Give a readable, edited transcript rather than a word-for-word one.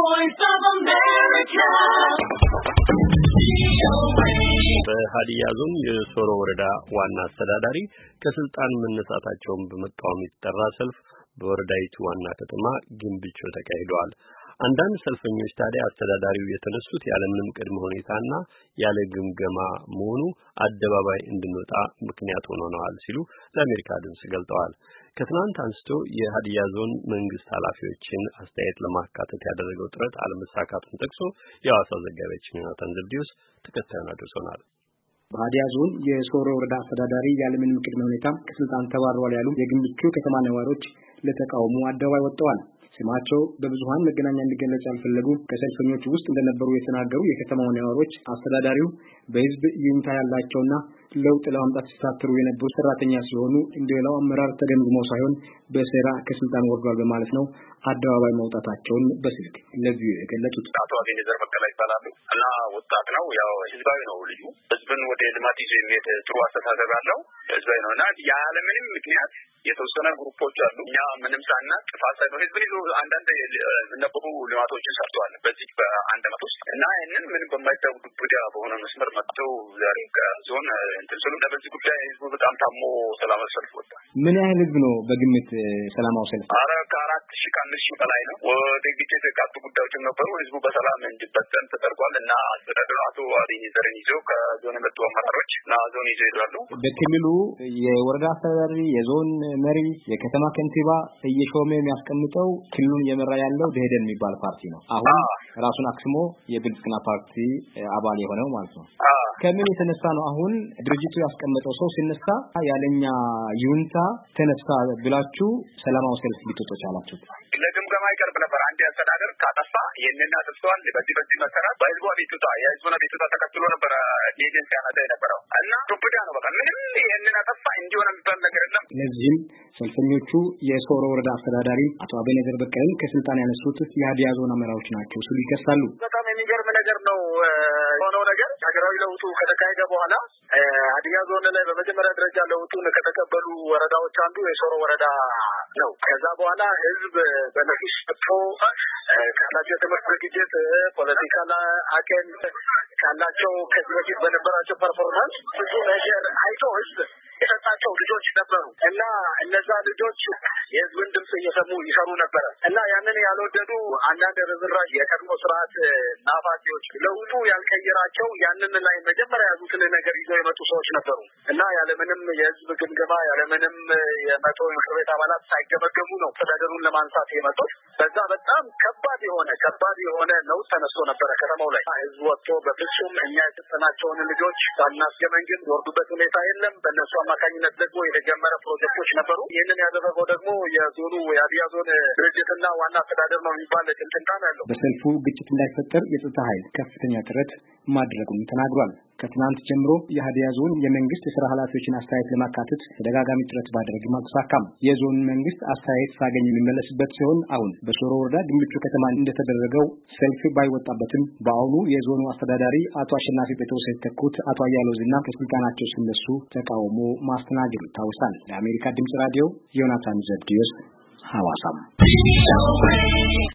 Voice of America. በሀዲያ ዞን የሶሮ ወረዳ ዋና አስተዳዳሪ ከስልጣን መነሳታቸውን በመቃወም የተጠራ ሰልፍ በወረዳይቱ ዋና ከተማ ግንብቾ ተካሂዷል። አንዳንድ ሰልፈኞች ታዲያ አስተዳዳሪው የተነሱት ያለምንም ቅድመ ሁኔታና ያለ ግምገማ መሆኑ አደባባይ እንድንወጣ ምክንያት ሆነዋል ሲሉ ለአሜሪካ ድምጽ ገልጠዋል። ከትናንት አንስቶ የሀዲያ ዞን መንግስት ኃላፊዎችን አስተያየት ለማካተት ያደረገው ጥረት አለመሳካቱን ጠቅሶ የሐዋሳው ዘጋቢያችን ዮናታን ዘብዲዮስ ተከታዩን አድርሶናል። በሀዲያ ዞን የሶሮ ወረዳ አስተዳዳሪ ያለምንም ቅድመ ሁኔታ ከስልጣን ተባረዋል ያሉ የግንብቾ ከተማ ነዋሪዎች ለተቃውሞ አደባባይ ወጥተዋል። ስማቸው በብዙሃን መገናኛ እንዲገለጽ ያልፈለጉ ከሰልፈኞቹ ውስጥ እንደነበሩ የተናገሩ የከተማው ነዋሪዎች አስተዳዳሪው በህዝብ ይሁንታ ያላቸውና ለውጥ ለማምጣት ሲታትሩ የነበሩ ሰራተኛ ሲሆኑ እንደሌላው አመራር ተገምግመው ሳይሆን በስራ ከስልጣን ወርዷል በማለት ነው አደባባይ መውጣታቸውን በስልክ ለቪዲዮ የገለጹት። አቶ አቤኔዘር በቀለ ይባላሉ እና ወጣት ነው። ያው ህዝባዊ ነው። ልዩ ህዝብን ወደ ልማት ይዞ የሚሄድ ጥሩ አስተሳሰብ አለው ህዝባዊ ነውና ያለምንም ምክንያት የተወሰነ ግሩፖች አሉ። እኛ ምንም ሳናቅ ጥፋት ሳይኖር ህዝብን ይዞ አንዳንድ ነበሩ ልማቶችን ሰርተዋል በዚህ በአንድ ዓመት ውስጥ እና ይህንን ምንም በማይታወቅ ዱብዳ በሆነ መስመር መጥተው ዛሬ ከዞን እንትልስሉ በዚህ ጉዳይ ህዝቡ በጣም ታሞ ሰላማዊ ሰልፍ ወጣ። ምን ያህል ህዝብ ነው በግምት ሰላማዊ ሰልፍ? ኧረ ከ4,000 በላይ ነው። ወደ ግጭት የቃጡ ጉዳዮችም ነበሩ። ህዝቡ በሰላም እንዲበተን ተደርጓል እና አስተዳደሩ አቶ አቤኔዘርን ይዘው ከዞን የመጡ አመራሮች እና ዞን ይዘው ይሄዳሉ። በክልሉ የወረዳ አስተዳዳሪ፣ የዞን መሪ፣ የከተማ ከንቲባ እየሾመ የሚያስቀምጠው ክልሉን እየመራ ያለው ደሄደን የሚባል ፓርቲ ነው። አሁን ራሱን አክስሞ የብልጽግና ፓርቲ አባል የሆነው ማለት ነው። ከምን የተነሳ ነው አሁን ድርጅቱ ያስቀመጠው ሰው ሲነሳ ያለኛ ይሁንታ ተነሳ ብላችሁ ሰላማዊ ሰልፍ ልትወጡ ቻላችሁ? ለግምገማ ይቀርብ ነበር። አንድ አስተዳደር ካጠፋ ይሄንን አጥፍቷል በዚህ መሰረት በህዝቡ አቤቱታ የህዝቡን አቤቱታ ተከትሎ ነበር ኤጀንሲ ያነሳ የነበረው እና ዱብዳ ነው። በቃ ምንም ይሄንን አጠፋ እንዲሆን የሚባል ነገር የለም። ለዚህም ሰልፈኞቹ የሶሮ ወረዳ አስተዳዳሪ አቶ አቤኔዘር በቀለን ከስልጣን ያነሱት የሀዲያ ዞን አመራሮች ናቸው ሲሉ ይከሳሉ። በጣም የሚገርም ነገር ነው የሆነው ነገር። ሀገራዊ ለውጡ ከተካሄደ በኋላ ሀዲያ ዞን ላይ በመጀመሪያ ደረጃ ለውጡን ከተቀበሉ ወረዳዎች አንዱ የሶሮ ወረዳ ነው። ከዛ በኋላ ህዝብ በነፊስ ተጥቶ ካላቸው የትምህርት ዝግጅት ፖለቲካል አቅም ካላቸው ከዚህ በፊት በነበራቸው ፐርፎርማንስ ብዙ ነገር አይቶ ህዝብ የሰጣቸው ልጆች ነበሩ እና እነዛ ልጆች የህዝብን ድምጽ እየሰሙ ይሰሩ ነበር እና ያንን ያልወደዱ አንዳንድ ርዝራዥ የቀድሞ ስርዓት ናፋቂዎች ለውጡ ያልቀየራቸው ያንን ላይ መጀመሪያ ያዙትን ነገር ይዘው የመጡ ሰዎች ነበሩ እና ያለምንም የህዝብ ግምገማ ያለምንም የመቶ ምክር ቤት አባላት ሳይገመገሙ ነው አስተዳደሩን ለማንሳት የመጡት። በዛ በጣም ከባድ የሆነ ለውጥ ተነስቶ ነበረ ከተማው ላይ። ህዝብ ወጥቶ በፍጹም እኛ የሰጠናቸውን ልጆች ሳናስገመግም ወርዱበት ሁኔታ የለም። በእነሱ አማካኝነት ደግሞ የተጀመረ ፕሮጀክቶች ነበሩ። ይህንን ያደረገው ደግሞ የዞኑ የሀዲያ ዞን ድርጅትና ዋና አስተዳደር ነው የሚባል ጭምጭምታ ነው ያለው። በሰልፉ ግጭት እንዳይፈጠር የጸጥታ ኃይል ከፍተኛ ጥረት ማድረጉን ተናግሯል። ከትናንት ጀምሮ የሀዲያ ዞን የመንግስት የሥራ ኃላፊዎችን አስተያየት ለማካተት ተደጋጋሚ ጥረት ባደረግም አልተሳካም። የዞን መንግስት አስተያየት ሳገኝ የሚመለስበት ሲሆን አሁን በሶሮ ወረዳ ግንብቾ ከተማ እንደተደረገው ሰልፍ ባይወጣበትም በአሁኑ የዞኑ አስተዳዳሪ አቶ አሸናፊ ጴጥሮስ የተተኩት አቶ አያሌው ዝና ከስልጣናቸው ሲነሱ ተቃውሞ ማስተናገዱ ይታወሳል። ለአሜሪካ ድምጽ ራዲዮ ዮናታን ዘብዲዮስ ሐዋሳም